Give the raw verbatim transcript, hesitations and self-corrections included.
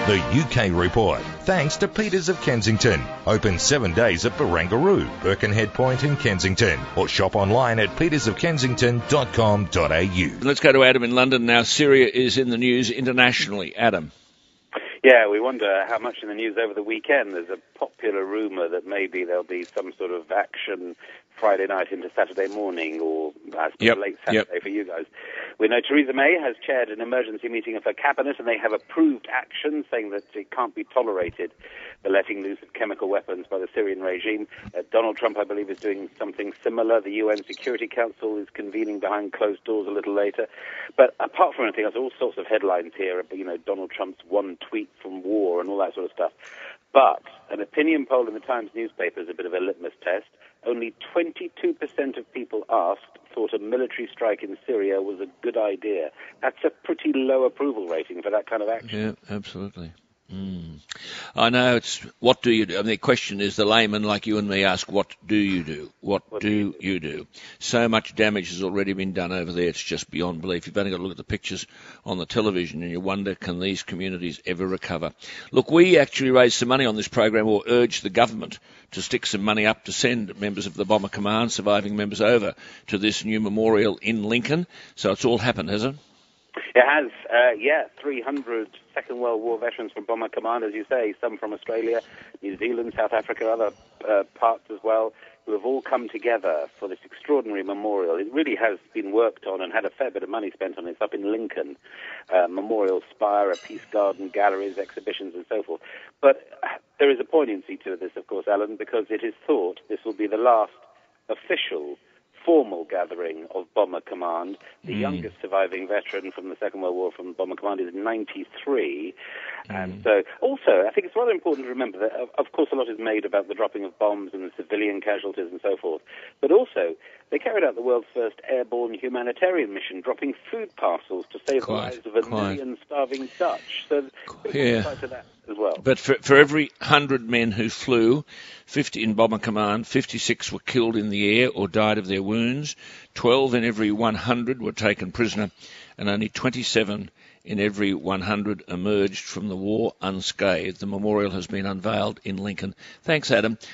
The U K Report, thanks to Peters of Kensington. Open seven days at Barangaroo, Birkenhead Point in Kensington, or shop online at peters of kensington dot com dot a u. Let's go to Adam in London now. Syria is in the news internationally. Adam. Yeah, we wonder how much in the news over the weekend. There's a popular rumour that maybe there'll be some sort of action Friday night into Saturday morning, or I suppose yep, late Saturday yep. for you guys. We know Theresa May has chaired an emergency meeting of her cabinet, and they have approved action, saying that it can't be tolerated, the letting loose of chemical weapons by the Syrian regime. Uh, Donald Trump, I believe, is doing something similar. The U N Security Council is convening behind closed doors a little later. But apart from anything else, all sorts of headlines here, you know, Donald Trump's one tweet from war and all that sort of stuff. But an opinion poll in the Times newspaper is a bit of a litmus test. Only twenty-two percent of people asked thought a military strike in Syria was a good idea. That's a pretty low approval rating for that kind of action. Yeah, absolutely. Mm. I know it's what do you do? I mean, the question is the layman like you and me ask, what do you do? What, what do, do you, do? you do? So much damage has already been done over there, it's just beyond belief. You've only got to look at the pictures on the television and you wonder, can these communities ever recover? Look, we actually raised some money on this program, or urged the government to stick some money up to send members of the Bomber Command, surviving members, over to this new memorial in Lincoln. So it's all happened, has it? It has, uh, yeah, three hundred Second World War veterans from Bomber Command, as you say, some from Australia, New Zealand, South Africa, other uh, parts as well, who have all come together for this extraordinary memorial. It really has been worked on and had a fair bit of money spent on it. It's up in Lincoln, uh, memorial spire, a peace garden, galleries, exhibitions, and so forth. But there is a poignancy to this, of course, Alan, because it is thought this will be the last official formal gathering of Bomber Command. The mm. youngest surviving veteran from the Second World War from Bomber Command is ninety-three. Mm. And so, also, I think it's rather important to remember that, of, of course, a lot is made about the dropping of bombs and the civilian casualties and so forth. But also, they carried out the world's first airborne humanitarian mission, dropping food parcels to save quite, the lives of a quite. million starving Dutch. So, yeah. to that as well. But for, for every one hundred men who flew, fifty in Bomber Command, fifty-six were killed in the air or died of their wounds, twelve in every one hundred were taken prisoner, and only twenty-seven in every one hundred emerged from the war unscathed. The memorial has been unveiled in Lincoln. Thanks, Adam.